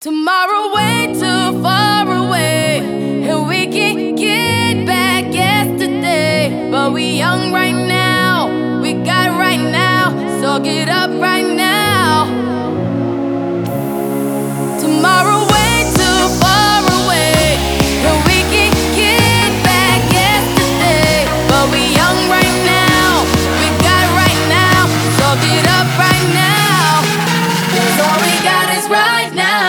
Tomorrow way too far away, and we can get back yesterday. But we young right now, we got right now, so get up right now. Tomorrow way too far away, and we can get back yesterday. But we young right now, we got right now, so get up right now. 'Cause all we got is right now.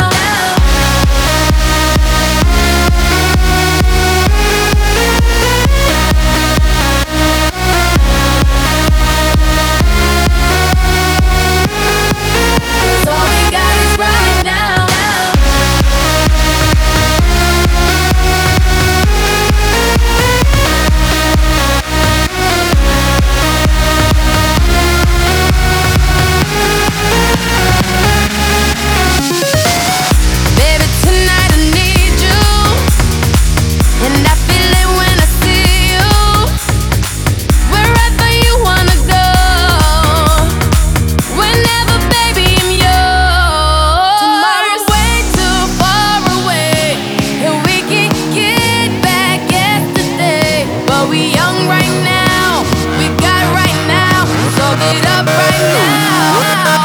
Get up right now.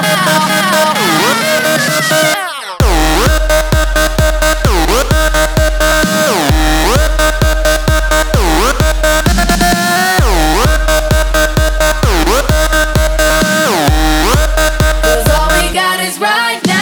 Cause all we got is right now.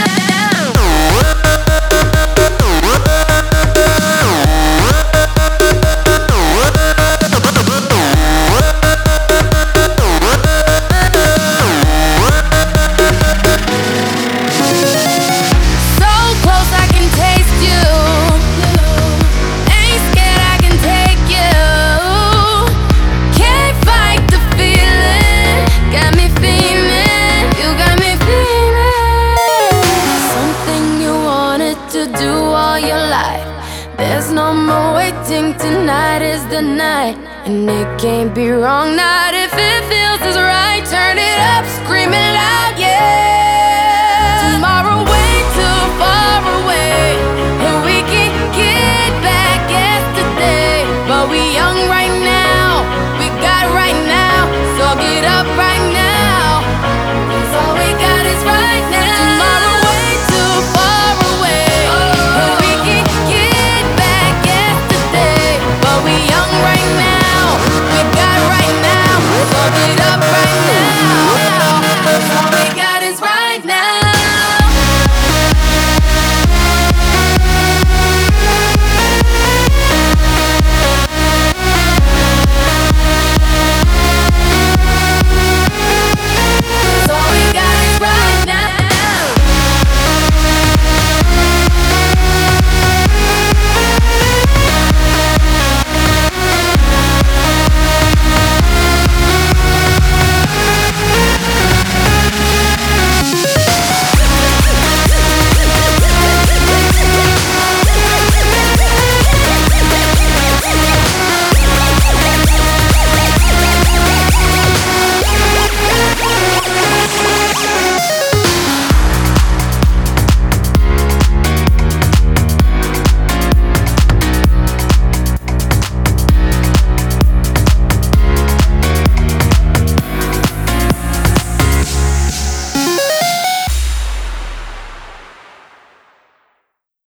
Do all your life. There's no more waiting. Tonight is the night, and it can't be wrong. Not if it feels as right. Turn it up, scream it loud, yeah.